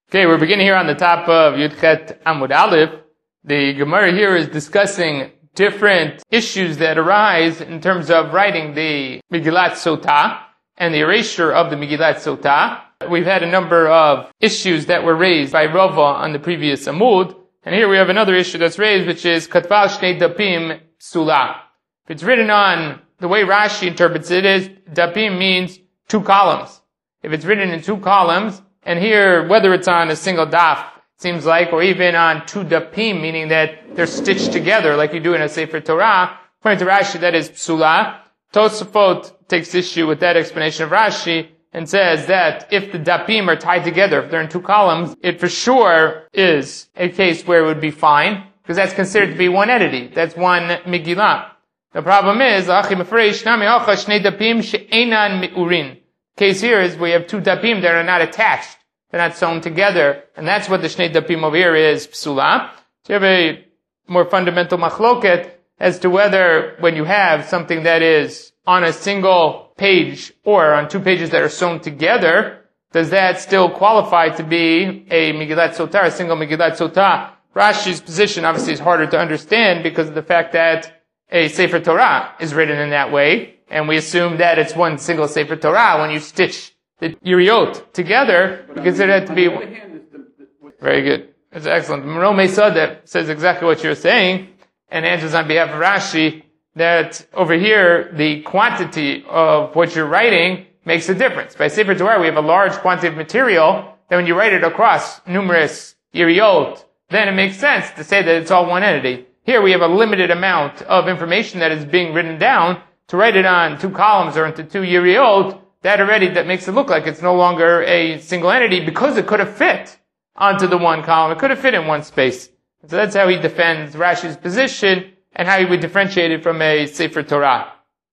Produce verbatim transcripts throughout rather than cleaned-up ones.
Okay, we're beginning here on the top of Yudchet Amud Aleph. The Gemara here is discussing different issues that arise in terms of writing the Megillat Sotah and the erasure of the Megillat Sotah. We've had a number of issues that were raised by Rava on the previous Amud, and here we have another issue that's raised, which is Katval Shnei Dapim Psula. If it's written on the way Rashi interprets it, is Dapim means two columns. If it's written in two columns, and here, whether it's on a single daf, it seems like, or even on two dapim, meaning that they're stitched together, like you do in a Sefer Torah, according to Rashi, that is psula. Tosafot takes issue with that explanation of Rashi, and says that if the dapim are tied together, if they're in two columns, it for sure is a case where it would be fine, because that's considered to be one entity. That's one Megillah. The problem is, case here is we have two dapim that are not attached. They're not sewn together. And that's what the shnei dapim over here is, psula. So you have a more fundamental machloket as to whether when you have something that is on a single page or on two pages that are sewn together, does that still qualify to be a Megillat Sotah, a single Megillat Sotah? Rashi's position obviously is harder to understand because of the fact that a Sefer Torah is written in that way. And we assume that it's one single Sefer Torah. When you stitch the Yeriot together, you consider it to be very good. It's excellent. Merome Sadeh says exactly what you're saying and answers on behalf of Rashi that over here, the quantity of what you're writing makes a difference. By Sefer Torah, we have a large quantity of material that when you write it across numerous Yeriot, then it makes sense to say that it's all one entity. Here we have a limited amount of information that is being written down. To write it on two columns or into two Yeriot, that already that makes it look like it's no longer a single entity because it could have fit onto the one column. It could have fit in one space. So that's how he defends Rashi's position and how he would differentiate it from a Sefer Torah.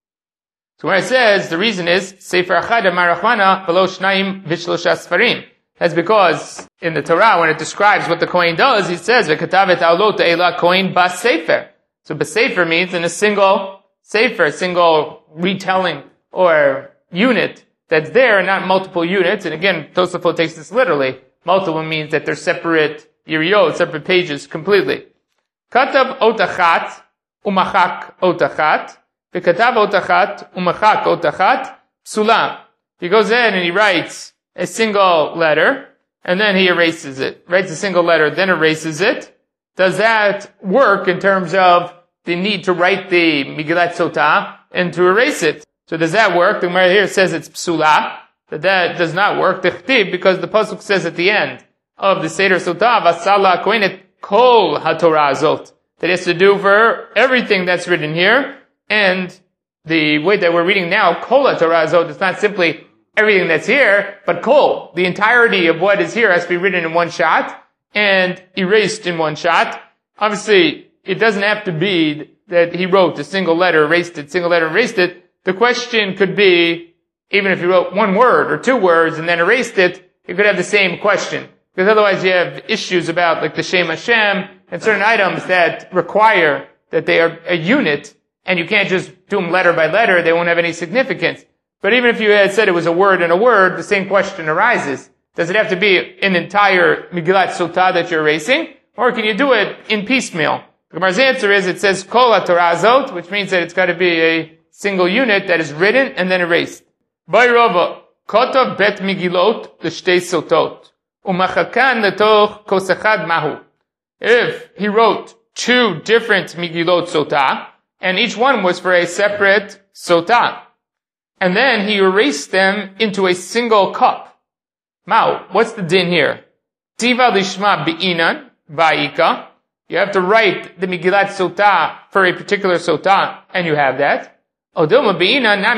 So when it says, the reason is, Sefer Achad Marachmana below Shnaim Vishlosha Sfarim. That's because in the Torah, when it describes what the Kohen does, he says, V'katavet Aulot Eila Kohen Bas Sefer. So Bas Sefer means in a single Sefer, a single retelling or unit that's there and not multiple units. And again, Tosafot takes this literally. Multiple means that they're separate Yeriot, separate pages completely. Katav otachat umachak otachat. V'katav otachat umachak otachat psula. He goes in and he writes a single letter and then he erases it. Writes a single letter, then erases it. Does that work in terms of the need to write the Megillat Sotah and to erase it? So does that work? The Gemara here says it's psula, that that does not work. Because the pasuk says at the end of the Seder Sotah, Vasala Kohenet Kol HaTorah Azot, that it has to do for everything that's written here. And the way that we're reading now, Kol HaTorah Azot, it's not simply everything that's here, but Kol, the entirety of what is here has to be written in one shot and erased in one shot. Obviously, it doesn't have to be that he wrote a single letter, erased it, single letter, erased it. The question could be, even if he wrote one word or two words and then erased it, you could have the same question. Because otherwise you have issues about like the Shem Hashem and certain items that require that they are a unit and you can't just do them letter by letter, they won't have any significance. But even if you had said it was a word and a word, the same question arises. Does it have to be an entire Megillat Sotah that you're erasing? Or can you do it in piecemeal? The Gemara's answer is it says Kol HaTorah Azot, which means that it's got to be a single unit that is written and then erased. By Rava, Kotav Bet Megilot L'Shtei Sotot, U'machakan L'toch Kos Echad Mahu. If he wrote two different Megilot Sotah, and each one was for a separate Sotah, and then he erased them into a single cup. Mahu, what's the din here? Tiva Lishma Be'inan, Va'ika. You have to write the Megillat Sotah for a particular Sotah, and you have that. Or do we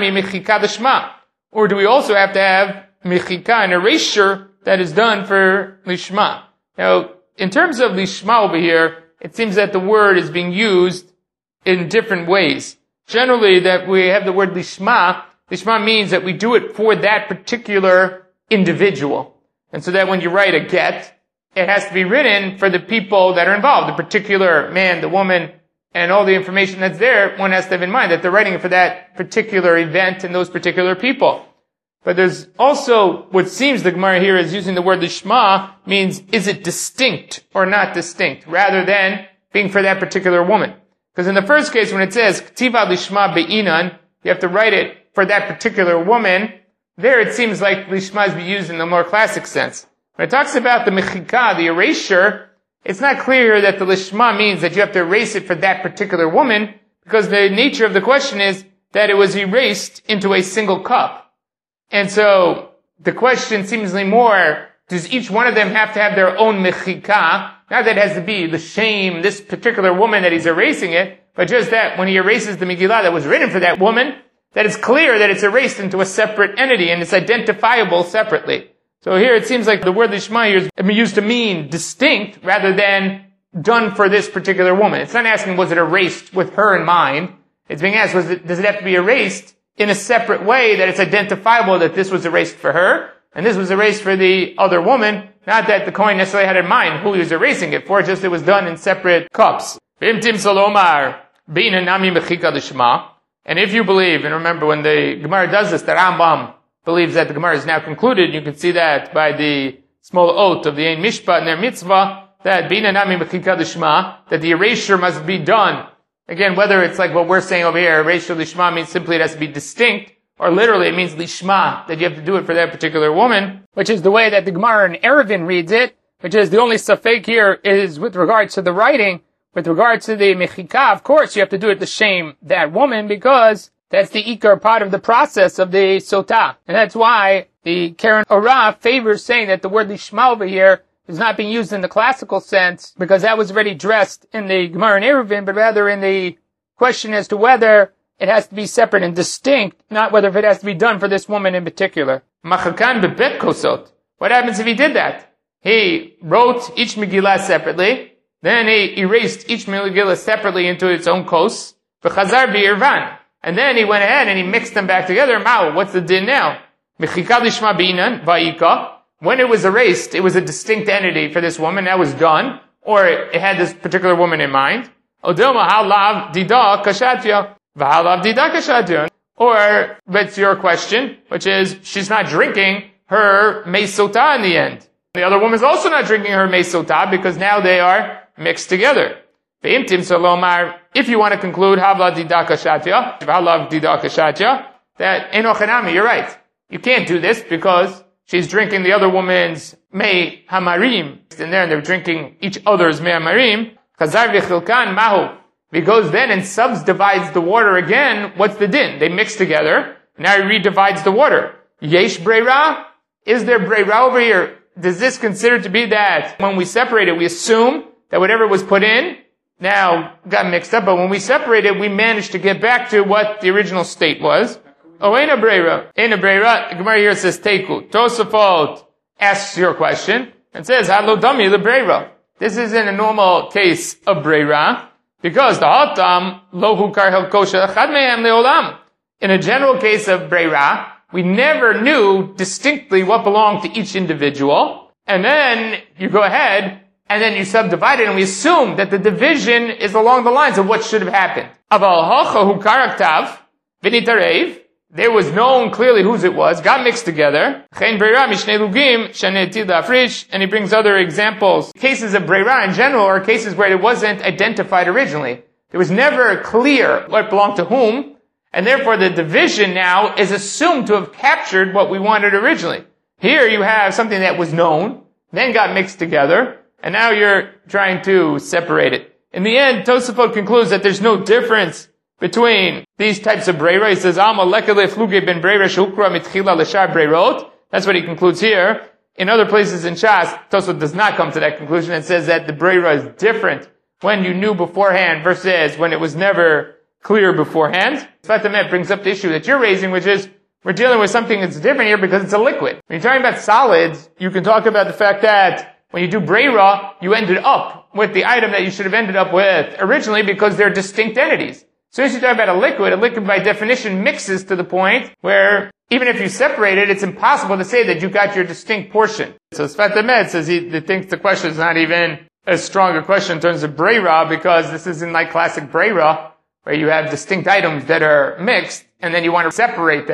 also have to have Mechika, an erasure that is done for Lishma? Now, in terms of Lishma over here, it seems that the word is being used in different ways. Generally, that we have the word Lishma, Lishma means that we do it for that particular individual. And so that when you write a get, it has to be written for the people that are involved, the particular man, the woman, and all the information that's there. One has to have in mind that they're writing it for that particular event and those particular people. But there's also what seems the Gemara here is using the word lishma means is it distinct or not distinct, rather than being for that particular woman. Because in the first case, when it says ktiva lishma be'inan, you have to write it for that particular woman. There it seems like lishma is used in the more classic sense. When it talks about the mechika, the erasure, it's not clear that the lishma means that you have to erase it for that particular woman, because the nature of the question is that it was erased into a single cup. And so, the question seemingly more, does each one of them have to have their own mechika? Not that it has to be the shame, this particular woman that he's erasing it, but just that when he erases the Megillah that was written for that woman, that it's clear that it's erased into a separate entity and it's identifiable separately. So here it seems like the word lishma here is used to mean distinct rather than done for this particular woman. It's not asking was it erased with her in mind. It's being asked was it, does it have to be erased in a separate way that it's identifiable that this was erased for her and this was erased for the other woman. Not that the Kohen necessarily had in mind who he was erasing it for, just it was done in separate cups. And if you believe, and remember when the Gemara does this, the Rambam believes that the Gemara is now concluded. You can see that by the small oath of the Ein Mishpat and their mitzvah, that Bina Nami Mechika Lishma, that the erasure must be done. Again, whether it's like what we're saying over here, erasure Lishma means simply it has to be distinct, or literally it means Lishma, that you have to do it for that particular woman, which is the way that the Gemara in Eruvin reads it, which is the only safek here is with regards to the writing. With regards to the Mechika, of course, you have to do it to shame that woman, because that's the ikar part of the process of the sotah. And that's why the Karen Orah favors saying that the word lishma over here is not being used in the classical sense, because that was already addressed in the Gemara in Eruvin, but rather in the question as to whether it has to be separate and distinct, not whether it has to be done for this woman in particular. Machakan bebet kosot. What happens if he did that? He wrote each Megillah separately, then he erased each Megillah separately into its own kos, v'chazar v'irvan. And then he went ahead and he mixed them back together. Mao, what's the din now? Mechika lishma binan va'ika. When it was erased, it was a distinct entity for this woman. That was done. Or it had this particular woman in mind. Odilma halav dida kashatya. V'halav dida kashatya. Or, that's your question, which is, she's not drinking her meisotah in the end. The other woman's also not drinking her meisotah because now they are mixed together. If you want to conclude, Havla dida kashatya, Havla dida kashatya, that enochanami, you're right. You can't do this because she's drinking the other woman's mei hamarim. And there they're drinking each other's mei hamarim. Chazar v'chilkan mahu. If he goes then and subdivides the water again, what's the din? They mix together. Now he redivides the water. Yesh breira? Is there breira over here? Does this consider to be that when we separate it, we assume that whatever was put in now got mixed up, but when we separate it, we managed to get back to what the original state was. Oh, ain't a breira. Ain't a breira. The Gemara here says teku. Tosafot asks your question and says, Halo dami the breira. This isn't a normal case of breira, because the hatam lohu karhel kosher chad mehem leolam. In a general case of breira, we never knew distinctly what belonged to each individual, and then you go ahead and then you subdivide it, and we assume that the division is along the lines of what should have happened. Aval hacha hu karaktav v'nitarev. There was known clearly whose it was, got mixed together. Chen breira mishnei lugim shaneti la'afrish, and he brings other examples. Cases of breira in general are cases where it wasn't identified originally. It was never clear what belonged to whom, and therefore the division now is assumed to have captured what we wanted originally. Here you have something that was known, then got mixed together, and now you're trying to separate it. In the end, Tosafot concludes that there's no difference between these types of breira. He says, Alma lekele fluge ben breira shehukra mitchila l'shar breirot. That's what he concludes here. In other places in Shas, Tosafot does not come to that conclusion and says that the breira is different when you knew beforehand versus when it was never clear beforehand. Sfat Emet brings up the issue that you're raising, which is we're dealing with something that's different here because it's a liquid. When you're talking about solids, you can talk about the fact that when you do breira, you ended up with the item that you should have ended up with originally because they're distinct entities. As soon as you talk about a liquid, a liquid by definition mixes to the point where even if you separate it, it's impossible to say that you got your distinct portion. So Sfat Emet says he, he thinks the question is not even as strong a question in terms of breira because this isn't like classic breira where you have distinct items that are mixed and then you want to separate them.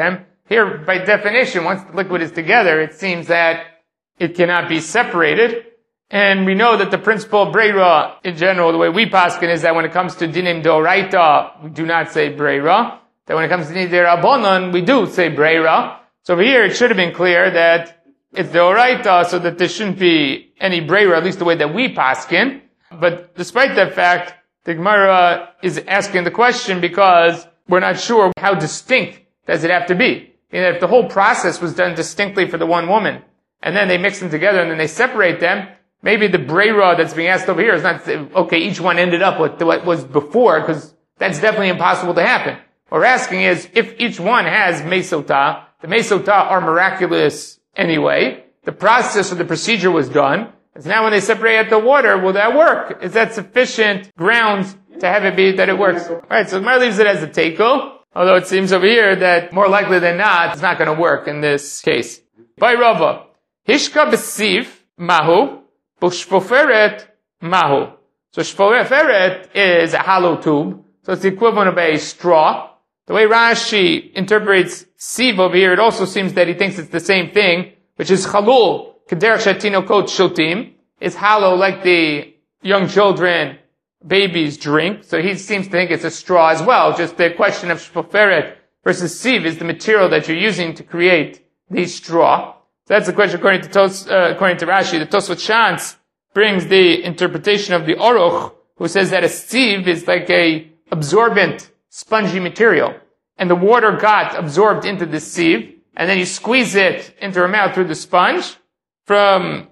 here, by definition, once the liquid is together, it seems that it cannot be separated. And we know that the principle of Breira, in general, the way we paskin is that when it comes to dinim d'oraita, we do not say Breira. That when it comes to dinim d'Rabbanan, we do say Breira. So over here, it should have been clear that it's d'oraita, so that there shouldn't be any Breira, at least the way that we paskin. But despite that fact, the Gemara is asking the question because we're not sure how distinct does it have to be. You know, if the whole process was done distinctly for the one woman, and then they mix them together and then they separate them, maybe the breira that's being asked over here is not, okay, each one ended up with what was before, because that's definitely impossible to happen. What we're asking is, if each one has mesotah, the mesotah are miraculous anyway, the process or the procedure was done, and now when they separate the water, will that work? Is that sufficient grounds to have it be that it works? Alright, so the Gemara leaves it as a teiko, although it seems over here that more likely than not, it's not going to work in this case. By Rava, Hishka b'siv mahu, b'shpoferet mahu. So shpoferet is a hollow tube, so it's the equivalent of a straw. The way Rashi interprets siv over here, it also seems that he thinks it's the same thing, which is chalul, kederach shetinokot shotim, is hollow like the young children, babies drink. So he seems to think it's a straw as well. Just the question of shpoferet versus sieve is the material that you're using to create the straw. So that's the question according to Tos, uh, according to Rashi. The Tosfot Shantz brings the interpretation of the Aruch, who says that a sieve is like a absorbent, spongy material. And the water got absorbed into the sieve, and then you squeeze it into your mouth through the sponge. From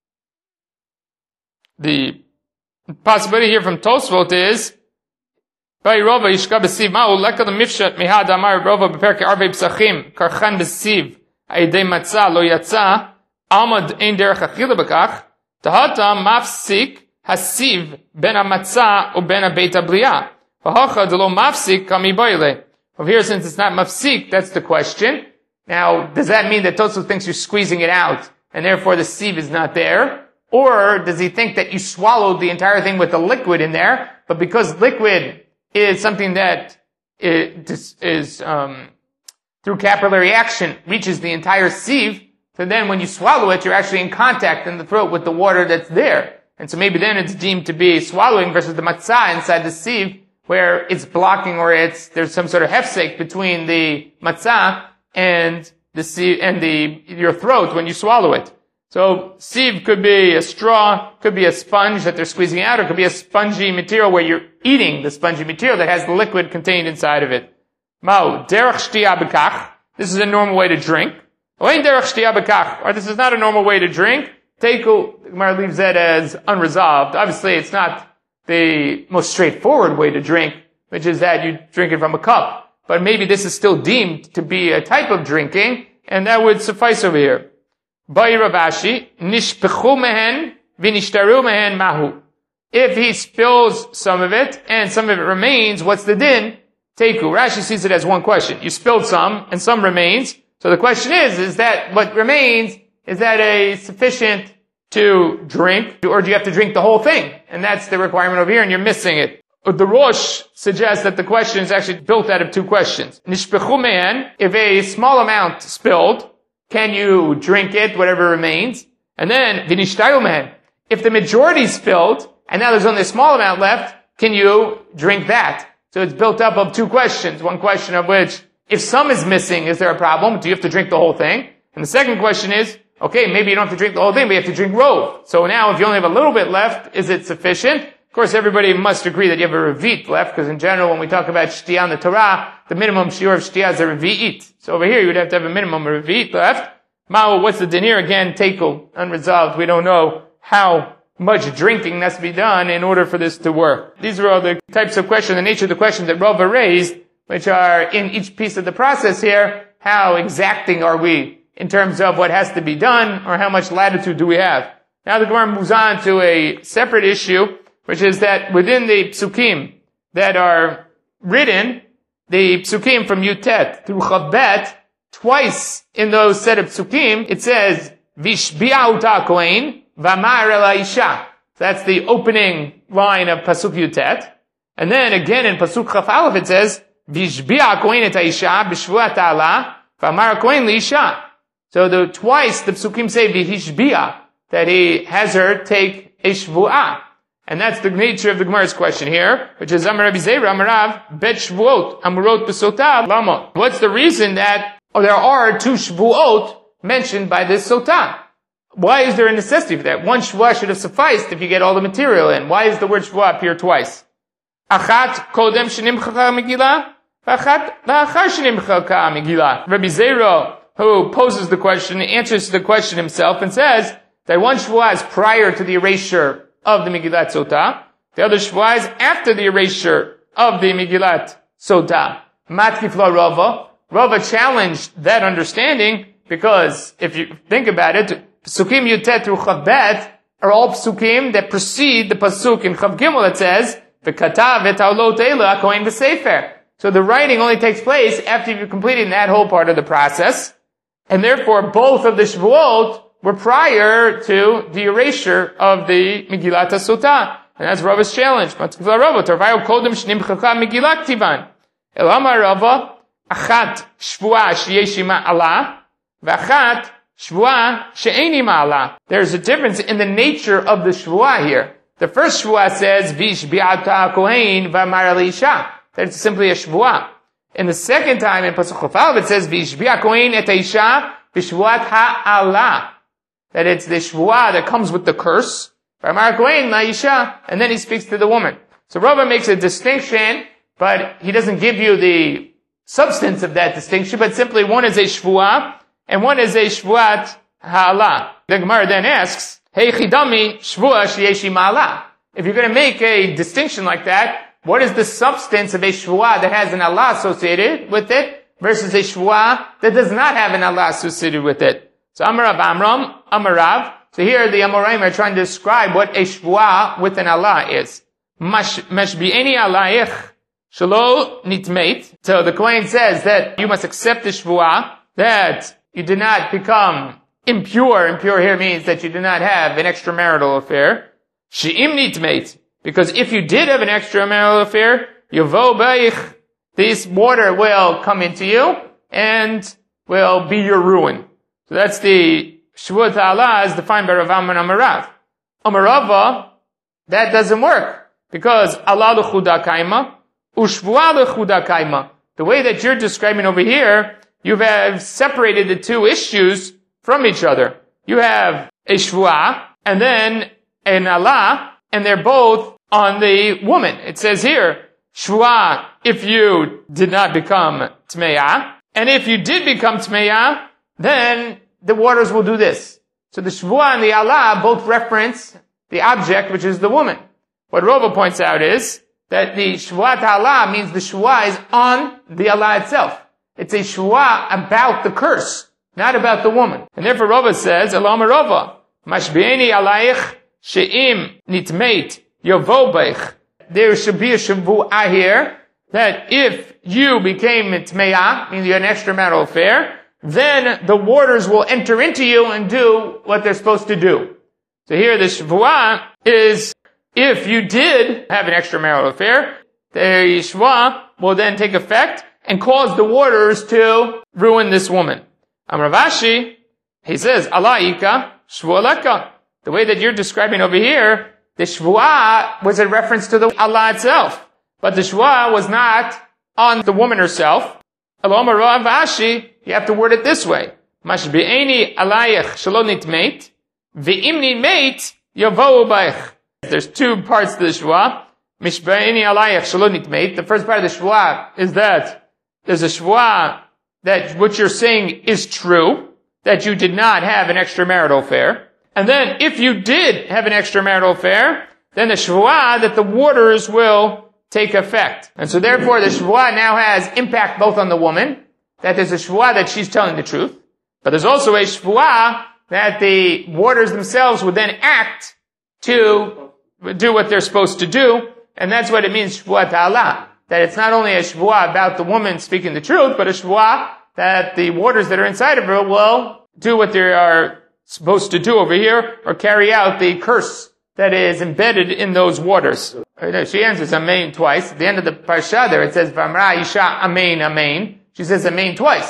the possibility here from Tosfot is, by Rova yishka b'siv ma'u lekad mifshat mihad amar Rova b'perke arvei psachim karchan b'siv aidei matzah lo yatsa amad ein derech achila b'kach tahata mafsik hasiv ben hamatzah u ben habeit habriya v'hacha de lo mafsik kami boile. Over here, since it's not mafsik, that's the question. Now, does that mean that Tosfot thinks you're squeezing it out and therefore the sieve is not there? Or does he think that you swallowed the entire thing with the liquid in there, but because liquid is something that is, is um, through capillary action reaches the entire sieve, so then when you swallow it, you're actually in contact in the throat with the water that's there. And so maybe then it's deemed to be swallowing versus the matzah inside the sieve, where it's blocking or it's, there's some sort of hefsek between the matzah and the sieve, and the, your throat when you swallow it. So, sieve could be a straw, could be a sponge that they're squeezing out, or could be a spongy material where you're eating the spongy material that has the liquid contained inside of it. Mao, derech shtiya b'kach. This is a normal way to drink. Oin derech shtiya b'kach. Or this is not a normal way to drink. Teiku, the Gemara leaves that as unresolved. Obviously, it's not the most straightforward way to drink, which is that you drink it from a cup. But maybe this is still deemed to be a type of drinking, and that would suffice over here. By Rav Ashi, nishpechu mehen v'nishtaru mehen mahu. If he spills some of it and some of it remains, what's the din? Teiku. Rashi sees it as one question. You spilled some and some remains. So the question is, is that what remains, is that a sufficient to drink, or do you have to drink the whole thing? And that's the requirement over here, and you're missing it. The Rosh suggests that the question is actually built out of two questions. Nishpechu mehen, if a small amount spilled, can you drink it, whatever remains? And then, v'nishtaru mehen, if the majority spilled, and now there's only a small amount left, can you drink that? So it's built up of two questions. One question of which, if some is missing, is there a problem? Do you have to drink the whole thing? And the second question is, okay, maybe you don't have to drink the whole thing, but you have to drink rov. So now, if you only have a little bit left, is it sufficient? Of course, everybody must agree that you have a revit left, because in general, when we talk about shtiyah in the Torah, the minimum shiur of shtiyah is a revi'it. So over here, you would have to have a minimum revi'it left. Ma'u, what's the din here? Again, tekel, unresolved. We don't know how much drinking has to be done in order for this to work. These are all the types of questions, the nature of the questions that Rava raised, which are in each piece of the process here. How exacting are we in terms of what has to be done, or how much latitude do we have? Now the Gemara moves on to a separate issue, which is that within the psukim that are written, the psukim from Yutet through Chavbet, twice in those set of psukim, it says, Vishbi'a uta kohen, v'amar el ha'isha. That's the opening line of Pasuk Yutet. And then again in Pasuk Chaf Aleph it says, Vishbi'a kohen et ha'isha, b'shvuat ha'ala, V'amar Kohen li'isha. So the twice the psukim say v'hishbiya, that he has her take a shvu'ah. And that's the nature of the Gemara's question here, which is Amar Rabbi Zeira, Amar Rav, bet shvuot, amurot b'sotah, lama. What's the reason that oh, there are two shvuot mentioned by this sotah? Why is there a necessity for that? One shvuah should have sufficed if you get all the material in. Why does the word shvuah appear twice? Achat kodem shenimchacha megillah, v'achat la'achar shenimchacha megillah. Rabbi Zeira, who poses the question, answers the question himself and says that one shvuah is prior to the erasure of the Megillat Sotah. The other shvuah is after the erasure of the Megillat Sotah. Matkifla Rava. Rava challenged that understanding because if you think about it, Psukim Yutet through Chav Bet are all Psukim that precede the Pasuk in Chav Gimel that says, V'katav v'taulot eila kohen v'sefer. So the writing only takes place after you've completed that whole part of the process. And therefore both of the shvuot were prior to the erasure of the Megillat Sotah. And that's Rava's challenge. Matkifla Rava, Tarvayo kodem shnimchacha Megillat Tivan. Elama Rava, achat shvuah sheyeshima Allah, v'achat shvuah she'eni ma'ala. There's a difference in the nature of the shvuah here. The first shvuah says, v'ishbi'ata kohen v'amar leisha. That's simply a shvuah. And the second time in Pasuk Chafal, it says, v'ishbi'a kohen et ha'isha v'shvuat ha'ala. That it's the shvuah that comes with the curse. And then he speaks to the woman. So Rava makes a distinction, but he doesn't give you the substance of that distinction, but simply one is a shvuah, and one is a shvuat ha'ala. The Gemara then asks, Hey chidami shvuah sheyeshi ma'ala. If you're going to make a distinction like that, what is the substance of a shvuah that has an Allah associated with it, versus a shvuah that does not have an Allah associated with it? So Amarav Amram, Amarav. So here the Amoraim are trying to describe what a shvuah with an Allah is. Mashbi'eni alayich shelo nitmeit. So the Kohen says that you must accept the shvuah, that you did not become impure. Impure here means that you did not have an extramarital affair. She'im nitmeit. Because if you did have an extramarital affair, yavo ba'ich, this water will come into you and will be your ruin. So that's the Shvuat Allah as defined by Rav Amman Amarav. Amarava, that doesn't work. Because Allah l'chuda kaima, ushvuah l'chuda kaima. The way that you're describing over here, you have separated the two issues from each other. You have a shvuah, and then an Allah, and they're both on the woman. It says here, shvuah, if you did not become tmeya, and if you did become tmeya, then the waters will do this. So the shvuah and the Allah both reference the object, which is the woman. What Rava points out is that the shvuat Allah means the shvuah is on the Allah itself. It's a shvuah about the curse, not about the woman. And therefore Rava says, Elam Rava, mashbi'eni alayich she'im nitmeit yavo beich. There should be a shvuah here that if you became tmeya, meaning you had an extramarital affair, then the waters will enter into you and do what they're supposed to do. So here the shvuah is, if you did have an extramarital affair, the shvuah will then take effect and cause the waters to ruin this woman. Amar Vashi, he says, Alaika shvualeka. The way that you're describing over here, the shvuah was a reference to the Allah itself. But the shvuah was not on the woman herself. Amar Vashi, you have to word it this way. Mashbi'eni alayich shelo nitmeit, ve'im nitmeit yavo'u b'ich. There's two parts to the shvuah. Mishbi'eni alayich shelo nitmeit. The first part of the shvuah is that there's a shvuah that what you're saying is true, that you did not have an extramarital affair. And then if you did have an extramarital affair, then the shvuah that the waters will take effect. And so therefore the shvuah now has impact both on the woman, that there's a shvuah that she's telling the truth, but there's also a shvuah that the waters themselves would then act to do what they're supposed to do, and that's what it means, shvuah ta'ala. That it's not only a shvuah about the woman speaking the truth, but a shvuah that the waters that are inside of her will do what they are supposed to do over here, or carry out the curse that is embedded in those waters. She answers amen twice. At the end of the parsha there it says, V'amra isha amen amen. She says amen twice.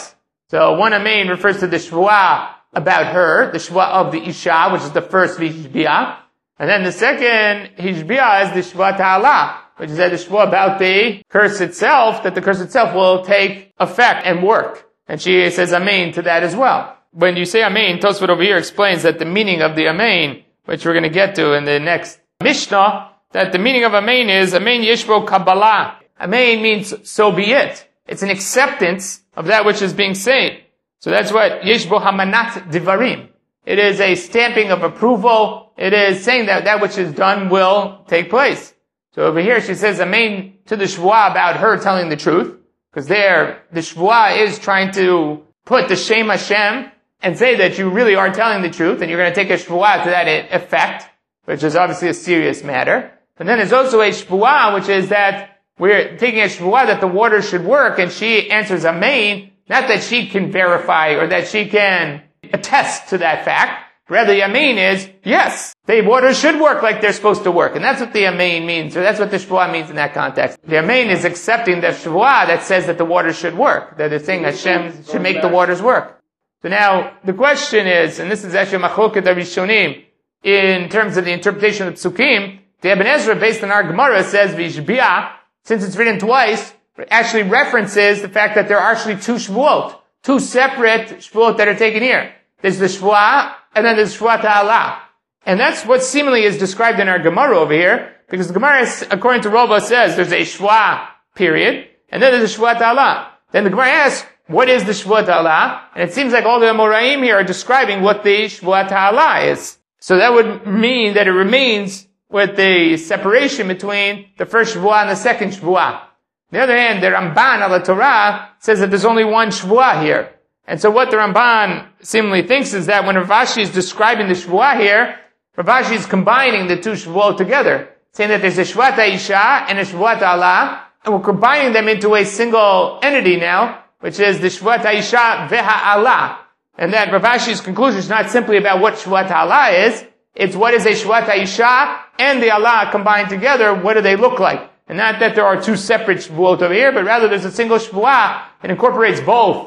So one amen refers to the shvuah about her, the shvuah of the isha, which is the first hishbiah. And then the second hishbiah is the shvuah ta'ala, which is that the shvuah about the curse itself, that the curse itself will take effect and work. And she says amen to that as well. When you say amen, Tosfot over here explains that the meaning of the amen, which we're going to get to in the next Mishnah, that the meaning of amen is amen yeshbo kabbalah. Amen means so be it. It's an acceptance of that which is being said. So that's what yeshbo hamanat divarim. It is a stamping of approval. It is saying that that which is done will take place. So over here she says amen to the shvuah about her telling the truth. Because there, the shvuah is trying to put the Shem Hashem and say that you really are telling the truth, and you're going to take a shvuah to that effect, which is obviously a serious matter. But then there's also a shvuah, which is that we're taking a shvuah that the water should work, and she answers amen, not that she can verify or that she can attest to that fact. Rather, the amen is, yes, the water should work like they're supposed to work. And that's what the amen means, or that's what the shvuah means in that context. The amen is accepting the shvuah that says that the water should work, that the thing Hashem should make the waters work. So now, the question is, and this is actually machloket harishonim, in terms of the interpretation of the psukim, the Ibn Ezra, based on our Gemara, says v'ishbiah, since it's written twice, it actually references the fact that there are actually two shvuot, two separate shvuot that are taken here. There's the shvuah, and then there's shvuah ta'ala. And that's what seemingly is described in our Gemara over here, because the Gemara, according to Rova, says there's a shvuah period, and then there's a shvuah ta'ala. Then the Gemara asks, what is the shvuah ta'ala? And it seems like all the Amoraim here are describing what the shvuah ta'ala is. So that would mean that it remains with the separation between the first shvuah and the second shvuah. On the other hand, the Ramban al Torah says that there's only one shvuah here. And so what the Ramban seemingly thinks is that when Rav Ashi is describing the shvuah here, Rav Ashi is combining the two shvuot together, saying that there's a shvuah ta'isha and a shvuah ta'ala, and we're combining them into a single entity now, which is the shvuah ta'isha ve'ha'ala. And that Rav Ashi's conclusion is not simply about what shvuah ta'ala is, it's what is a shvuah ta'isha and the Allah combined together, what do they look like? And not that there are two separate shvuot over here, but rather there's a single shvuah that incorporates both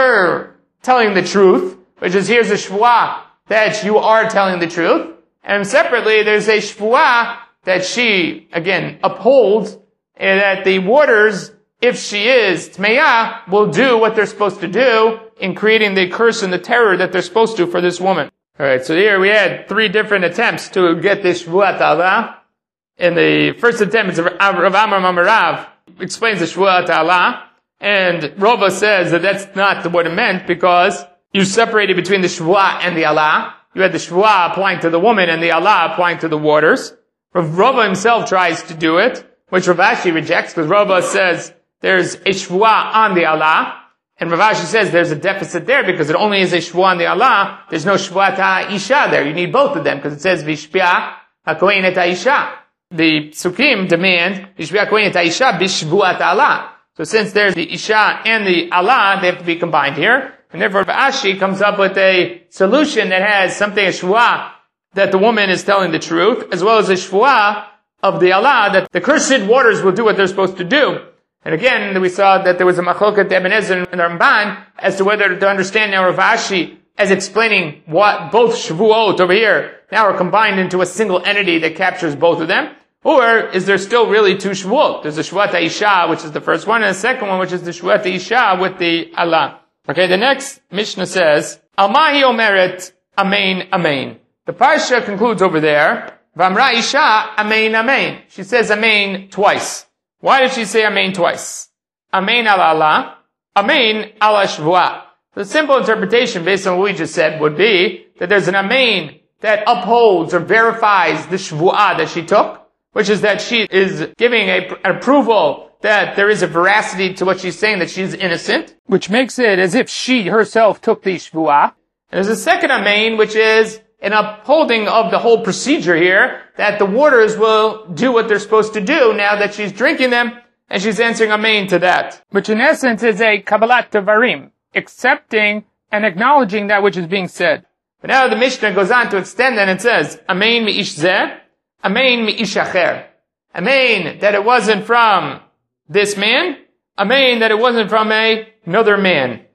her telling the truth, which is here's a shvuah that you are telling the truth, and separately there's a shvuah that she, again, upholds, and that the waters, if she is tmeiyah, will do what they're supposed to do in creating the curse and the terror that they're supposed to for this woman. Alright, so here we had three different attempts to get this shvuah ta'ala. In the first attempt, it's Rav Amar Mamarav explains the shvuah ta'ala, and Rova says that that's not what it meant because you separated between the shvuah and the Allah. You had the shvuah applying to the woman and the Allah applying to the waters. Rova himself tries to do it, which Rav Ashi rejects because Rova says there's a shvuah on the Allah, and Rav Ashi says there's a deficit there because it only is a shvuah on the Allah. There's no shvuah ta'isha there. You need both of them because it says v'ishpiah ha'kohen et ha'isha. The Psukim demand v'ishpiah ha'kohen et ha'isha b'shvuah ta'ala. So since there's the Isha and the Allah, they have to be combined here. And therefore, Ashi comes up with a solution that has something, a shvuah, that the woman is telling the truth, as well as a shvuah of the Allah, that the cursed waters will do what they're supposed to do. And again, we saw that there was a machloket Ibn Ezra and Ramban as to whether to understand now Rav Ashi as explaining what both shvuot over here now are combined into a single entity that captures both of them. Or is there still really two shvuot? There's a shvuah ta'isha, which is the first one, and the second one, which is the shvuah ta'isha with the Allah. Okay, the next Mishnah says, Almahi omeret amen amen. The parsha concludes over there, V'amra isha amen amen. She says amen twice. Why did she say amen twice? Amen ala Allah, amen ala shvuah. The simple interpretation based on what we just said would be that there's an amen that upholds or verifies the shvuah that she took, which is that she is giving a, an approval that there is a veracity to what she's saying, that she's innocent, which makes it as if she herself took the shvuah. And there's a second amen, which is an upholding of the whole procedure here, that the waters will do what they're supposed to do now that she's drinking them, and she's answering amen to that. Which in essence is a kabbalat devarim, accepting and acknowledging that which is being said. But now the Mishnah goes on to extend that and says, amen mi'ish zeh, amen mi'ish acher. Amen that it wasn't from this man, amen that it wasn't from a, another man.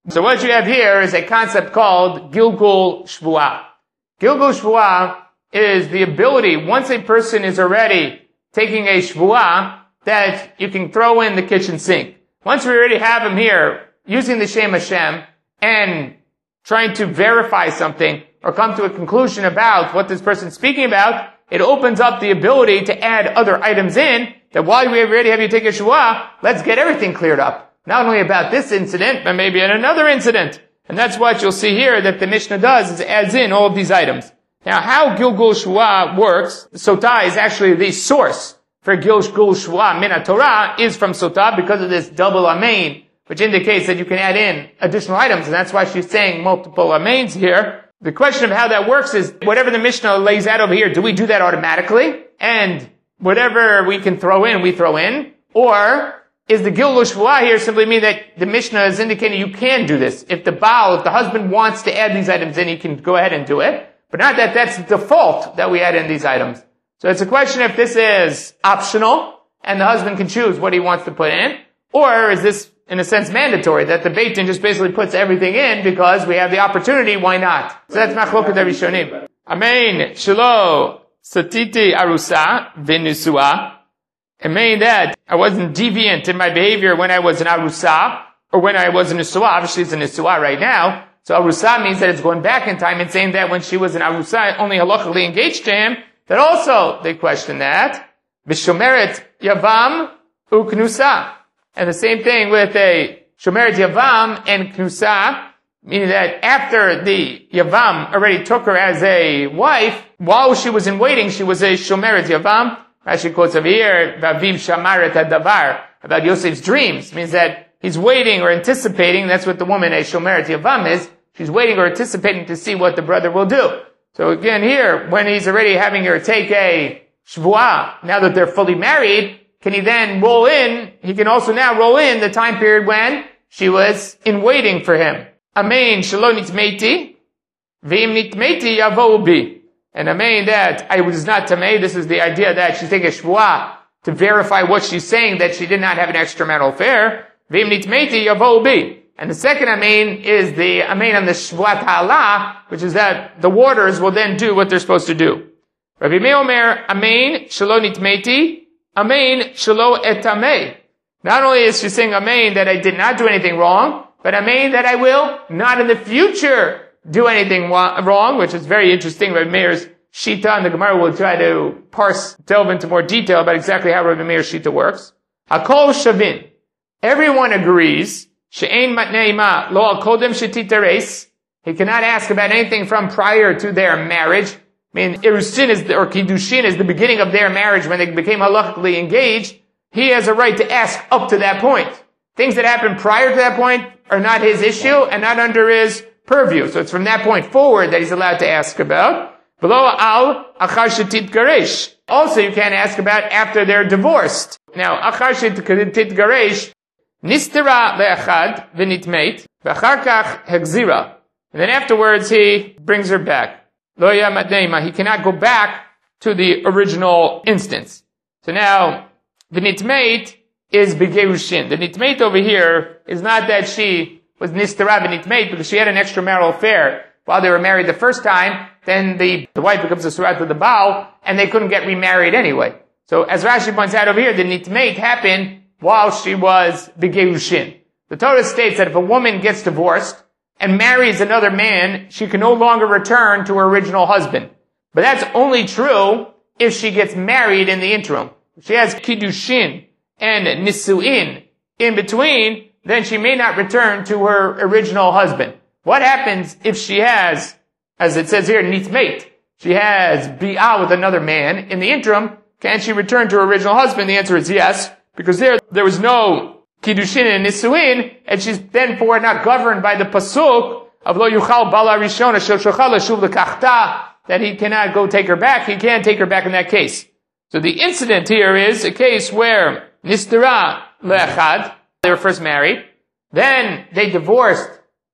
So what you have here is a concept called Gilgul Shvuah. Gilgul Shvuah is the ability, once a person is already taking a Shvuah, that you can throw in the kitchen sink. Once we already have him here, using the Shem Hashem, and trying to verify something, or come to a conclusion about what this person is speaking about, it opens up the ability to add other items in, that while we already have you take a Shvuah, let's get everything cleared up. Not only about this incident, but maybe in another incident. And that's what you'll see here that the Mishnah does, is adds in all of these items. Now, how Gilgul Shvuah works, Sotah is actually the source for Gilgul Shvuah min Torah, is from Sotah because of this double Amen, which indicates that you can add in additional items, and that's why she's saying multiple Amens here. The question of how that works is, whatever the Mishnah lays out over here, do we do that automatically? And whatever we can throw in, we throw in? Or is the Gilgul Shvuah here simply mean that the Mishnah is indicating you can do this? If the Baal, if the husband wants to add these items in, he can go ahead and do it. But not that that's the default that we add in these items. So it's a question if this is optional, and the husband can choose what he wants to put in, or is this, in a sense, mandatory, that the Beit Din just basically puts everything in because we have the opportunity, why not? So that's Machloket HaRishonim. Amen. Shelo satiti arusa v'nusua. It means that I wasn't deviant in my behavior when I was an arusa, or when I was an nusua. Obviously it's a nusua right now. So arusa means that it's going back in time and saying that when she was an arusa, only halachically engaged to him, that also they question that. V'shomeret yavam uknusa. And the same thing with a shomeret yavam and knusa, meaning that after the yavam already took her as a wife, while she was in waiting, she was a shomeret yavam. Rashi quotes over here, Vavim Shamaret Hadavar, about Yosef's dreams. It means that he's waiting or anticipating, that's what the woman, a Shomeret Yavam, is. She's waiting or anticipating to see what the brother will do. So again here, when he's already having her take a Shvuah, now that they're fully married, can he then roll in, he can also now roll in the time period when she was in waiting for him. Amen, Shelo Nitmeiti, Vim Nitmeiti Yavou Bi. And Amen that I was not Tamei, this is the idea that she's taking a Shvuah to verify what she's saying, that she did not have an extramarital affair. Vim Nitmeiti Yavou Bi. And the second Amen is the Amen on the Shvuat Ha'ala, which is that the waters will then do what they're supposed to do. Rabbi Meir Omer, Amen, Shelo Nitmeiti, Amen, Shelo Etamei. Not only is she saying Amen that I did not do anything wrong, but Amen that I will not in the future do anything wrong, which is very interesting. Rabbi Meir's Shita, and the Gemara will try to parse, delve into more detail about exactly how Rabbi Meir's Shita works. Hakol Shavin. Everyone agrees, She'ein matneima lo al kodem shetiteres. He cannot ask about anything from prior to their marriage. I mean, Irusin is, the, or Kiddushin is the beginning of their marriage when they became halachically engaged. He has a right to ask up to that point. Things that happened prior to that point are not his issue and not under his purview. So it's from that point forward that he's allowed to ask about. Below al achar shetit garesh. Also, you can't ask about after they're divorced. Now, achar shetit garesh, nistera le'achad v'nitmeit, v'achar kach hegzira. And then afterwards, he brings her back. Lo yamadneima. He cannot go back to the original instance. So now, the nitmeit is begerushin. The nitmeit over here is not that she was nistera v'nitmeit because she had an extramarital affair while they were married the first time. Then the, the wife becomes a surat to the Baal, and they couldn't get remarried anyway. So as Rashi points out over here, the nitmeit happened while she was begerushin. The Torah states that if a woman gets divorced and marries another man, she can no longer return to her original husband. But that's only true if she gets married in the interim. If she has kiddushin and nisuin in between, then she may not return to her original husband. What happens if she has, as it says here, nitmeit, she has bi'ah with another man in the interim? Can she return to her original husband? The answer is yes, because there, there was no kiddushin and nisuin, and she's then for not governed by the pasuk of lo yuchal bala rishon asher shochal leshuv lekachta, that he cannot go take her back. He can't take her back in that case. So the incident here is a case where nistera le'achad, they were first married, then they divorced.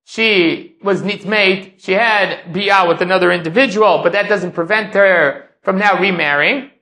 She was nitmeit. She had bi'ah with another individual, but that doesn't prevent her from now remarrying.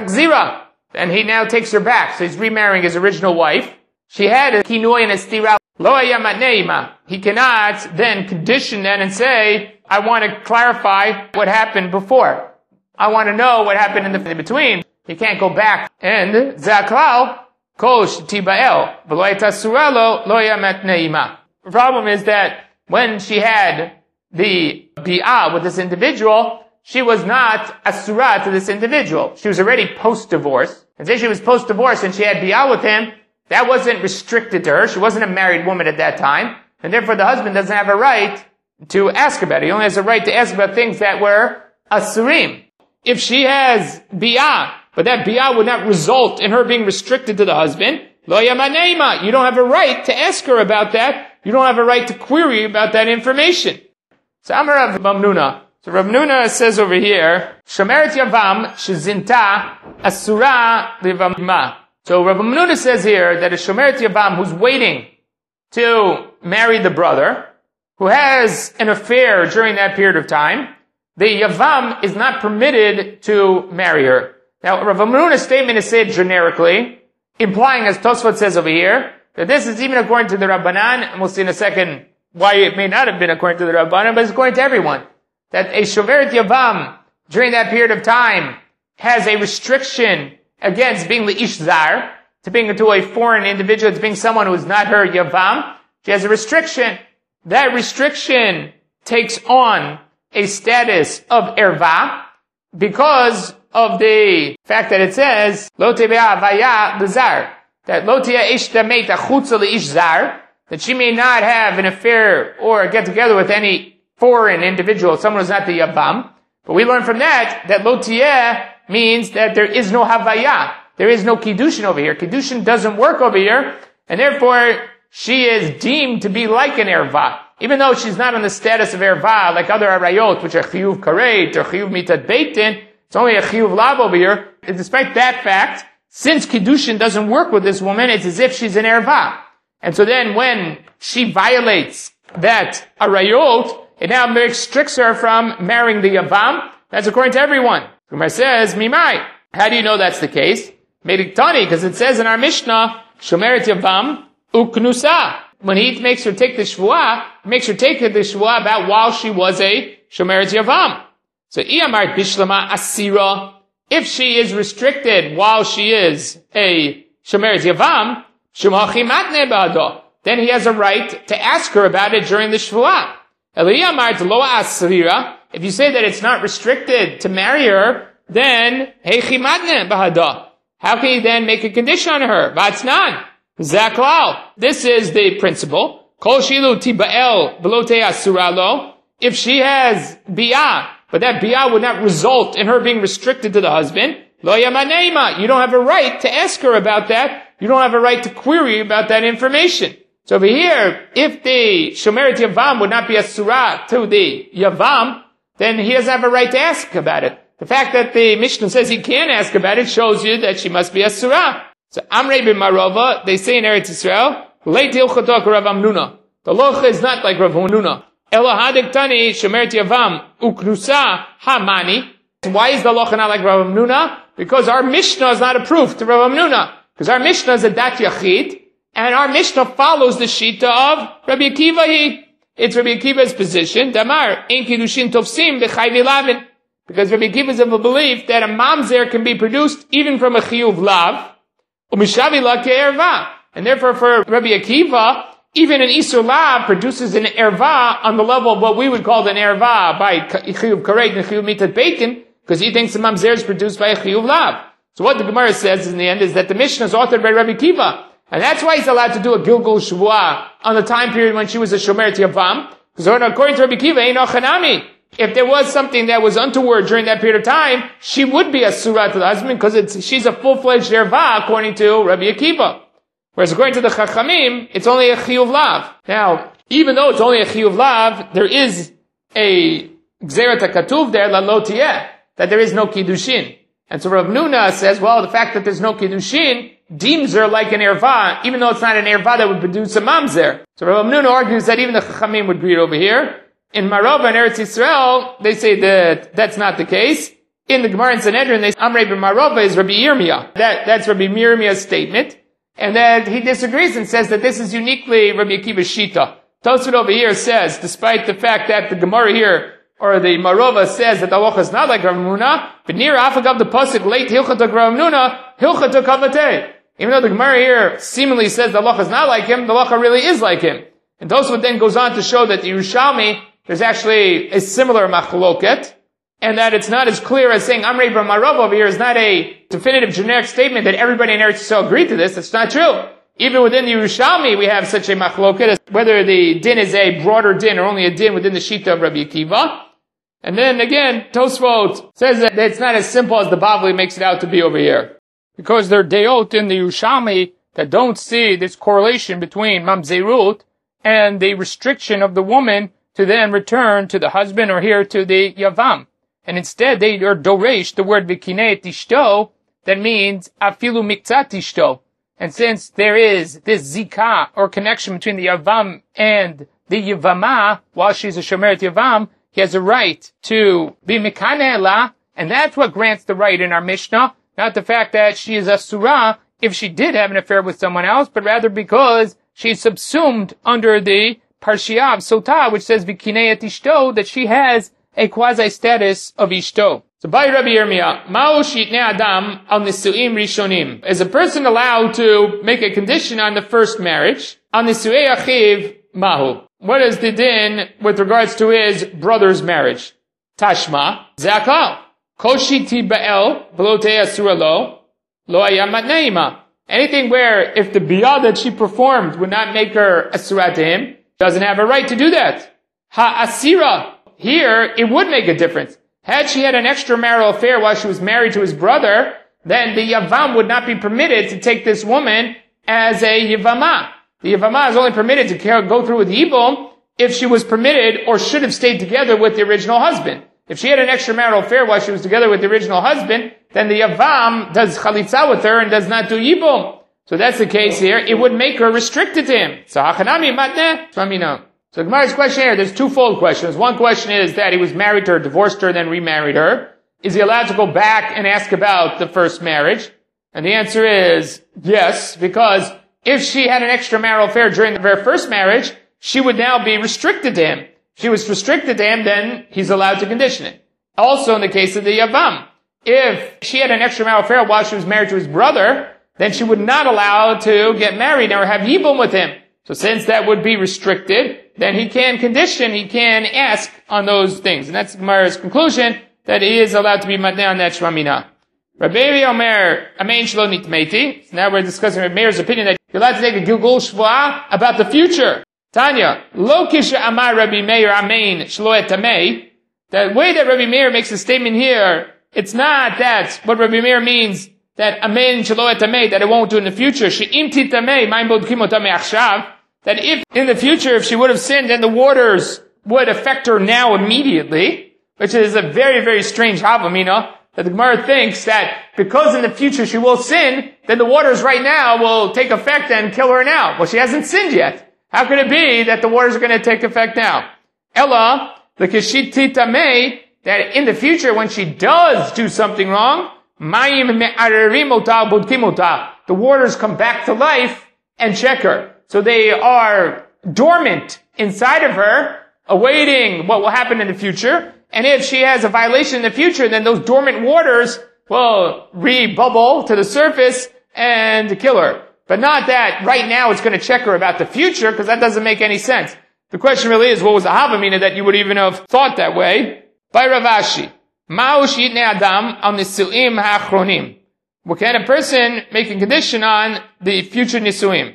And he now takes her back, so he's remarrying his original wife. She had a kinoi and a stira Lo ayamatneima. He cannot then condition that and say, I want to clarify what happened before. I want to know what happened in the in between. He can't go back. And zaklal kol shetibael v'lo etasura lo lo ayamatneima. The problem is that when she had the bi'ah with this individual, she was not asura to this individual. She was already post-divorce. And since she was post-divorce and she had bi'ah with him, that wasn't restricted to her. She wasn't a married woman at that time. And therefore the husband doesn't have a right to ask about it. He only has a right to ask about things that were asurim. If she has bi'ah, but that bi'ah would not result in her being restricted to the husband, lo yamaneima. You don't have a right to ask her about that. You don't have a right to query about that information. So Amar Rav Mamnuna. So Rav Nuna says over here, Shomeret Yavam shezinta asura livama. So Rav Mamnuna says here that a Shomeret Yavam who's waiting to marry the brother, who has an affair during that period of time, the Yavam is not permitted to marry her. Now Rav Mamnuna's statement is said generically, implying, as Tosfot says over here, that this is even according to the Rabbanan, and we'll see in a second why it may not have been according to the Rabbanan, but it's according to everyone. That a Shoveret Yavam, during that period of time, has a restriction against being Le'ish Zar, to being to a foreign individual, to being someone who is not her Yavam. She has a restriction. That restriction takes on a status of Erva, because of the fact that it says, Lo Tebea Vaya L'Zar, that Lo Tia Ishta Meita Chutza Le'ish Zar, that she may not have an affair or get together with any foreign individual, someone who's not the Yavam. But we learn from that, that Lo Tieh means that there is no Havaya. There is no Kiddushin over here. Kiddushin doesn't work over here, and therefore she is deemed to be like an Erva. Even though she's not on the status of Erva, like other Arayot, which are Chiyuv Karet or Chiyuv Mitat Beitin, it's only a Chiyuv Lav over here. And despite that fact, since Kiddushin doesn't work with this woman, it's as if she's an Erva. And so then when she violates that Arayot, it now restricts her from marrying the Yavam. That's according to everyone. Gemara says, Mimai. How do you know that's the case? Mediktani, because it says in our Mishnah, Shomeret Yavam uknusa. When he makes her take the Shvuah, he makes her take the Shvuah about while she was a Shomeret Yavam. So, Iyamart Bishlama Asira. If she is restricted while she is a Shomeret Yavam, Shumachi Matne Ba'ado. Then he has a right to ask her about it during the Shvuah. If you say that it's not restricted to marry her, then how can you then make a condition on her? Vatznan, zaklal. This is the principle. Kol shilu tibael belote asuralo. If she has bi'ah, but that bi'ah would not result in her being restricted to the husband, lo yamanema. You don't have a right to ask her about that. You don't have a right to query about that information. So over here, if the Shomeret Yavam would not be a surah to the Yavam, then he doesn't have a right to ask about it. The fact that the Mishnah says he can ask about it shows you that she must be a surah. So Amrei bin Marova, they say in Eretz Yisrael, Leit Hilchatok Rav Amnuna. The loch is not like Rav Amnuna. Ela Hadik Tani Shomeret Yavam Uknusa Hamani. Why is the loch not like Rav Amnuna? Because our Mishnah is not a proof to Rav Amnuna. Because our Mishnah is a Dat Yachid, and our Mishnah follows the Shita of Rabbi Akiva. He, it's Rabbi Akiva's position. Damar, Ein Kiddushin Tofsim B'chayv Lavin. Because Rabbi Akiva is of a belief that a mamzer can be produced even from a Chiyuv Lav, Umishavi La Ke'erva. And therefore for Rabbi Akiva, even an Isur Lav produces an Erva on the level of what we would call an Erva by Chiyuv Karet and Chiyuv Mitat Beitin, because he thinks the mamzer is produced by a Chiyuv Lav. So what the Gemara says in the end is that the Mishnah is authored by Rabbi Akiva. And that's why he's allowed to do a Gilgul Shvuah on the time period when she was a Shomeret Yavam. Because according to Rabbi Akiva, Ein Ochanami. If there was something that was untoward during that period of time, she would be a surah to the husband because it's, she's a full-fledged erva according to Rabbi Akiva. Whereas according to the Chachamim, it's only a chiyuv lav. Now, even though it's only a chiyuv lav, there is a gzeret hakatuv there, la lo tiyeh, that there is no kiddushin. And so Rav Nuna says, well, the fact that there's no kiddushin deems her like an erva, even though it's not an erva that would produce a mamzer. So Rav Nuna argues that even the Chachamim would agree over here. In Marova and Eretz Yisrael, they say that that's not the case. In the Gemara and Sanhedrin, they say Amrei ben Marova is Rabbi Yirmiyah. That, that's Rabbi Yirmiyah's statement. and that he disagrees and says that this is uniquely Rabbi Akiva's Shita. Tosfot over here says, despite the fact that the Gemara here, or the Marova says that the halacha is not like Rav Huna, but near Afagav the pasuk late Hilchot Rav Huna, Hilchot Kavatei. Even though the Gemara here seemingly says the halacha is not like him, the halacha really is like him. And Tosfot then goes on to show that the Yerushalmi, there's actually a similar machloket, and that it's not as clear as saying Amrei Bar Marova over here is not a definitive generic statement that everybody in Eretz Yisrael agreed to this. That's not true. Even within the Yerushalmi, we have such a machloket as whether the din is a broader din or only a din within the Shita of Rabbi Akiva. And then again, Tosfot says that it's not as simple as the Bavli makes it out to be over here. Because there are deot in the Yerushalmi that don't see this correlation between mamzerut and the restriction of the woman to then return to the husband or here to the yavam. And instead they are doresh, the word vikinei tishto, that means afilu miktzat tishto. And since there is this zikah or connection between the yavam and the yavama, while she's a shomeret yavam, he has a right to be mikaneh, and that's what grants the right in our Mishnah, not the fact that she is a surah if she did have an affair with someone else, but rather because she's subsumed under the Parshiyah of Sotah, which says Vikinei et Ishto, that she has a quasi-status of Ishto. So by Rabbi Yirmiyah, Ma'u shitnei adam al nisuim rishonim. Is a person allowed to make a condition on the first marriage? Al nisuei achiv mahu. What is the din with regards to his brother's marriage? Tashma, zakal. Koshi tiba'el, belotei asura lo, lo ayamat neima. Anything where if the biyah that she performed would not make her asura to him, doesn't have a right to do that. Ha-asira. Here, it would make a difference. Had she had an extramarital affair while she was married to his brother, then the yavam would not be permitted to take this woman as a yavama. The yavama is only permitted to go through with yibum if she was permitted or should have stayed together with the original husband. If she had an extramarital affair while she was together with the original husband, then the yavam does chalitza with her and does not do yibum. So that's the case here. It would make her restricted to him. So hachanami matneh, shmamina. So Gemara's question here, there's twofold questions. One question is that he was married to her, divorced her, then remarried her. Is he allowed to go back and ask about the first marriage? And the answer is yes, because if she had an extramarital affair during the very first marriage, she would now be restricted to him. If she was restricted to him, then he's allowed to condition it. Also in the case of the yavam, if she had an extramarital affair while she was married to his brother, then she would not allow to get married or have yibum with him. So since that would be restricted, then he can condition, he can ask on those things. And that's Gemara's conclusion, that he is allowed to be matneh on that shmamina. Rabbi Omer, amein shelo nitmeiti. So now we're discussing Rabbi Meir's opinion that you're allowed to take a gilgul shvuah about the future. Tanya, lo kisha amar Rabbi Meir amein shelo etamei. The way that Rabbi Meir makes a statement here, it's not that what Rabbi Meir means, that amein shelo etamei, that it won't do in the future. She'im titamei, ma'im bodkim otamei achshav. That if in the future, if she would have sinned, then the waters would affect her now immediately, which is a very, very strange havamina, that the Gemara thinks that because in the future she will sin, then the waters right now will take effect and kill her now. Well, she hasn't sinned yet. How could it be that the waters are going to take effect now? Ella, the kishit titamei, that in the future when she does do something wrong, mayim me'arerim ota bodkim ota, the waters come back to life and check her. So they are dormant inside of her, awaiting what will happen in the future. And if she has a violation in the future, then those dormant waters will re-bubble to the surface and kill her. But not that right now it's going to check her about the future, because that doesn't make any sense. The question really is, what was the havamina that you would even have thought that way? By Rav Ashi, Ma'u shitnei adam al nisuim ha'achronim. What can a person make a condition on the future nisuim?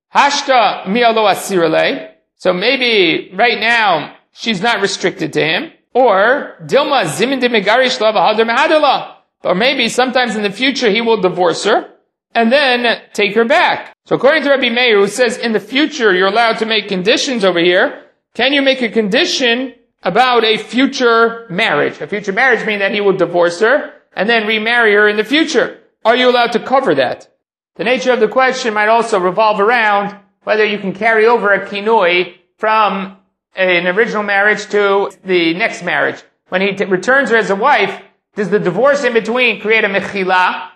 Hashta mi'alo asirale. So maybe right now she's not restricted to him. Or Dilma zimin demigarish la v'hadar mehadala. Or maybe sometimes in the future he will divorce her and then take her back. So according to Rabbi Meir, who says in the future you're allowed to make conditions over here, can you make a condition about a future marriage? A future marriage meaning that he will divorce her and then remarry her in the future. Are you allowed to cover that? The nature of the question might also revolve around whether you can carry over a kinui from an original marriage to the next marriage. When he t- returns her as a wife, does the divorce in between create a mechila?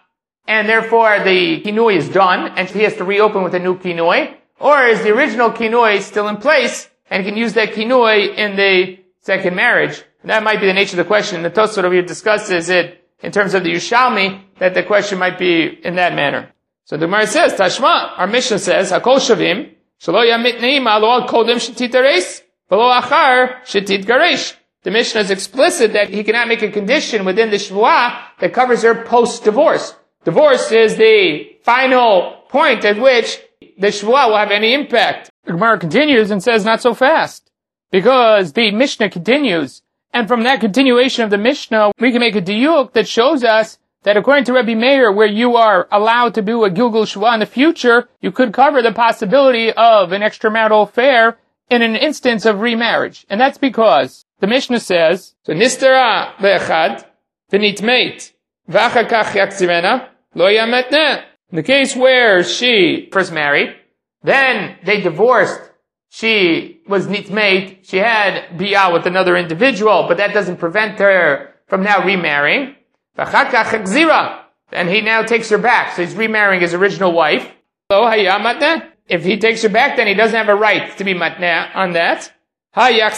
and therefore the kinui is done, and he has to reopen with a new kinui? Or is the original kinui still in place, and he can use that kinui in the second marriage? And that might be the nature of the question. The Tosfot over here discusses it in terms of the Yerushalmi, that the question might be in that manner. So the Gemara says, Tashma, our Mishnah says, Hakol Shavim, Shelo Yamit Neima, Lo Al Kodem Shetit Ares, V'lo Achar Shetit Garesh. The Mishnah is explicit that he cannot make a condition within the Shvuah that covers her post-divorce. Divorce is the final point at which the Shvuah will have any impact. The Gemara continues and says, not so fast. Because the Mishnah continues, and from that continuation of the Mishnah, we can make a diyuk that shows us that according to Rabbi Meir, where you are allowed to do a Gilgul Shvuah in the future, you could cover the possibility of an extramarital affair in an instance of remarriage. And that's because the Mishnah says, so nistara be'echad, v'nitmeit, v'achar kach yakzirena, lo yametneh. In the case where she first married, then they divorced, she was nitmeit, she had biyah with another individual, but that doesn't prevent her from now remarrying. V'achar kach yakzira, and he now takes her back, so he's remarrying his original wife. Lo hayamatneh. If he takes her back, then he doesn't have a right to be matneh on that. But on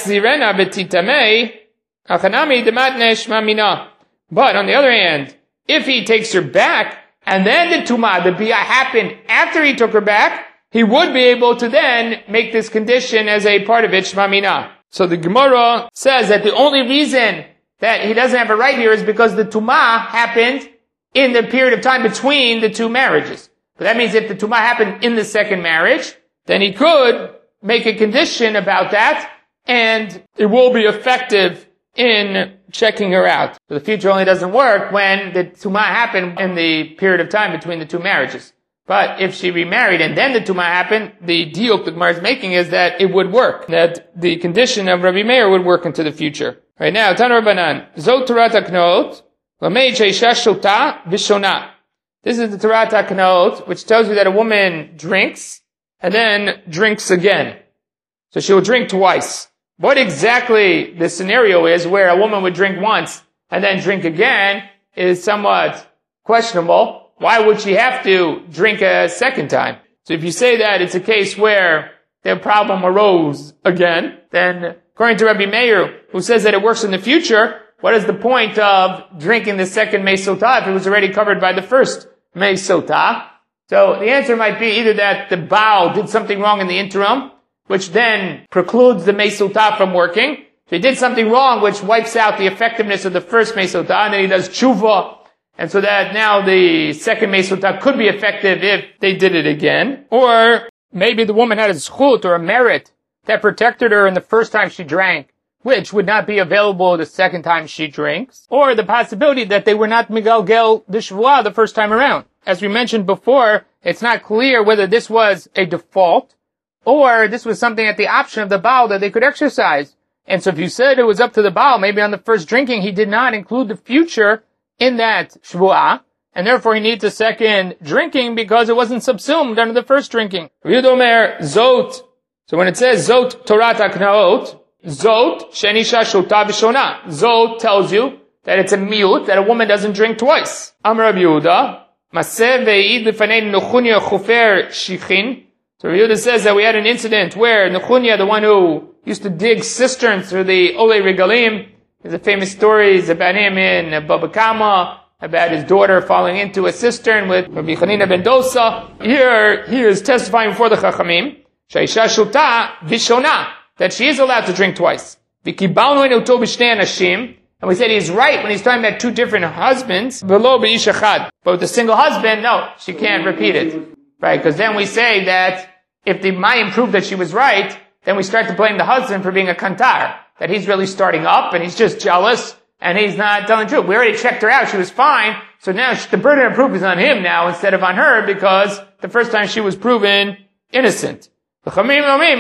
the other hand, if he takes her back, and then the tumah, the biyah happened after he took her back, he would be able to then make this condition as a part of it, shma mina. So the Gemara says that the only reason that he doesn't have a right here is because the tumah happened in the period of time between the two marriages. But that means if the tumah happened in the second marriage, then he could make a condition about that, and it will be effective in checking her out. So the future only doesn't work when the tumah happened in the period of time between the two marriages. But if she remarried and then the tumah happened, the diuk the Gemara is making is that it would work, that the condition of Rabbi Meir would work into the future. Right now, Tana Rabbanan, Zot Torah Taknot, Lameid Sheisha Shota Vishona. This is the Torah Taknot, which tells you that a woman drinks and then drinks again. So she will drink twice. What exactly the scenario is where a woman would drink once and then drink again is somewhat questionable. Why would she have to drink a second time? So if you say that it's a case where the problem arose again, then according to Rabbi Meir, who says that it works in the future, what is the point of drinking the second Mei Sotah if it was already covered by the first Mei Sotah? So the answer might be either that the Baal did something wrong in the interim, which then precludes the Mei Sotah from working. So he did something wrong, which wipes out the effectiveness of the first Mei Sotah, and then he does tshuva, and so that now the second Mei Sotah could be effective if they did it again. Or maybe the woman had a zchut or a merit that protected her in the first time she drank, which would not be available the second time she drinks. Or the possibility that they were not migalgel the shvuah the first time around. As we mentioned before, it's not clear whether this was a default or this was something at the option of the Baal that they could exercise. And so if you said it was up to the Baal, maybe on the first drinking he did not include the future in that shvuah, and therefore he needs a second drinking because it wasn't subsumed under the first drinking. Yudomer zot. So when it says zot Torah Taknaot, zot shenisha shota v'shona. Zot tells you that it's a miut, that a woman doesn't drink twice. Amar Rabbi Yehuda, maseh ve'id l'fanei Nechunya chofer shichin. So Rabbi Yehuda says that we had an incident where Nechunya, the one who used to dig cisterns through the Olei Regalim, there's a famous stories about him in Baba Kama, about his daughter falling into a cistern with Rabbi Chanina ben Dosa. Here, he is testifying before the Chachamim, Shaisha Shuta Vishona, that she is allowed to drink twice. V'kibalnu enuto b'shnei anashim, and we said he's right when he's talking about two different husbands, v'lo b'ish echad. But with a single husband, no, she can't repeat it. Right? Because then we say that if the Mayim proved that she was right, then we start to blame the husband for being a kantar. That he's really starting up and he's just jealous and he's not telling the truth. We already checked her out. She was fine. So now the burden of proof is on him now instead of on her because the first time she was proven innocent. Chamim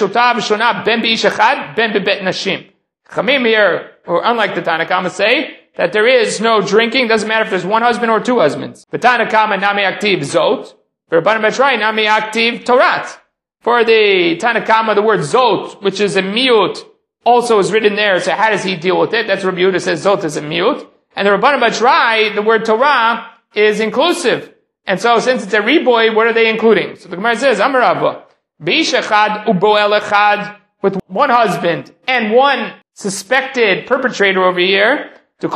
here, or unlike the Tanna Kama, say that there is no drinking. Doesn't matter if there's one husband or two husbands. The Tanna Kama nami aktiv zot. For Rabbanan Batrai nami aktiv torat. For the Tanna Kama, the word zot, which is a miut, also is written there. So how does he deal with it? That's what Rabbi Yehuda says zot is a miut. And the Rabbanan Batrai, the word Torah, is inclusive. And so since it's a riboy, what are they including? So the Gemara says, Amar Rava, B'ish echad uboel echad, with one husband and one suspected perpetrator over here, there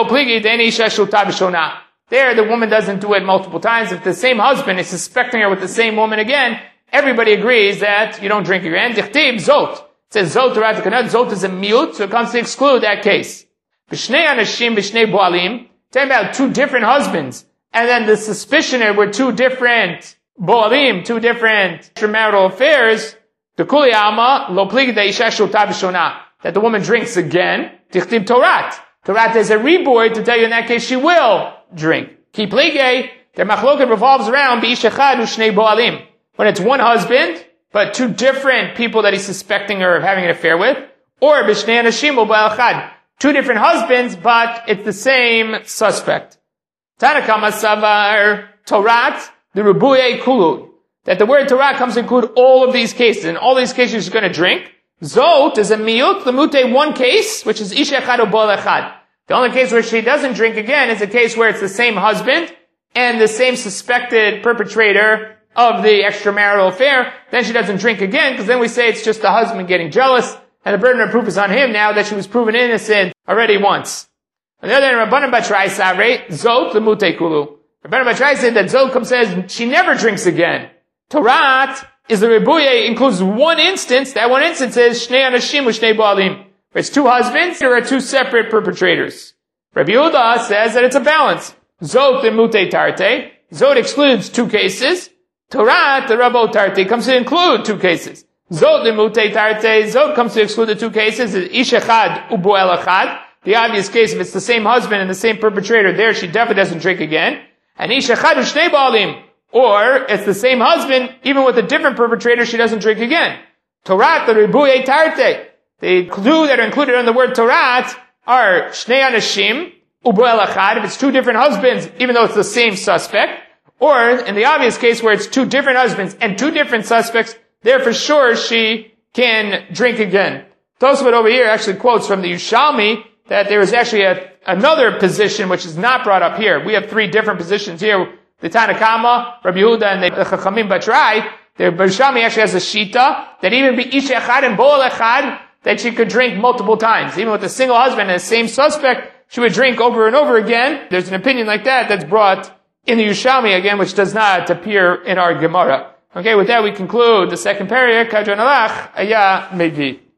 the woman doesn't do it multiple times. If the same husband is suspecting her with the same woman again, everybody agrees that you don't drink again. Dichtib zot. It says zot Torah Tekanot. Zot is a mute, so it comes to exclude that case. B'shnei anashim b'shnei boalim. Talking about two different husbands, and then the suspicioner were two different boalim, two different extramarital affairs. The kuli alma lo pligi deisha shulta b'shona, that the woman drinks again. Dichtib Torat. Torat is a reboy to tell you in that case she will drink. Ki pligi, their machloket revolves around b'ish echad u'shnei boalim. When it's one husband, but two different people that he's suspecting her of having an affair with, or b'shnei anashim u'ba'al echad, two different husbands, but it's the same suspect. Tanakama savar Torat, the rubuye kulu. That the word Torah comes to include all of these cases. In all these cases, she's going to drink. Zot is a miyut, lemute, one case, which is ish echad or bol echad. The only case where she doesn't drink again is a case where it's the same husband and the same suspected perpetrator of the extramarital affair. Then she doesn't drink again, because then we say it's just the husband getting jealous, and the burden of proof is on him now that she was proven innocent already once. On the other hand, Rabbanan Batrai Savre, Zot lemute kulu. Rabbanan Batrai said that Zot comes says she never drinks again. Torat is the Ribuye, includes one instance. That one instance is Shnei Anashim u'Shnei Ba'alim. Where it's two husbands, there are two separate perpetrators. Rabbi Yehuda says that it's a balance. Zot Lemute Tarte. Zot excludes two cases. Torat, the Rabo Tarte, comes to include two cases. Zot Lemute Tarte. Zot comes to exclude the two cases. Ish Echad u'Boel Echad. The obvious case, if it's the same husband and the same perpetrator, there she definitely doesn't drink again. And Ish Echad u'Shnei Ba'alim. Or, it's the same husband, even with a different perpetrator, she doesn't drink again. Torat, the ribuye tarte. The clue that are included in the word Torat are Shnei Anashim, uboel echad, if it's two different husbands, even though it's the same suspect. Or, in the obvious case where it's two different husbands and two different suspects, there for sure she can drink again. Tosfot over here actually quotes from the Yushalmi that there is actually a, another position which is not brought up here. We have three different positions here. The Tanakama, Rabbi Yehuda, and the Chachamim Batrai, the Bershami actually has a shita that even be ish echad and boel echad, that she could drink multiple times. Even with a single husband and the same suspect, she would drink over and over again. There's an opinion like that that's brought in the Yushami again, which does not appear in our Gemara. Okay, with that we conclude the second parak. Kadron alach, aya mevi.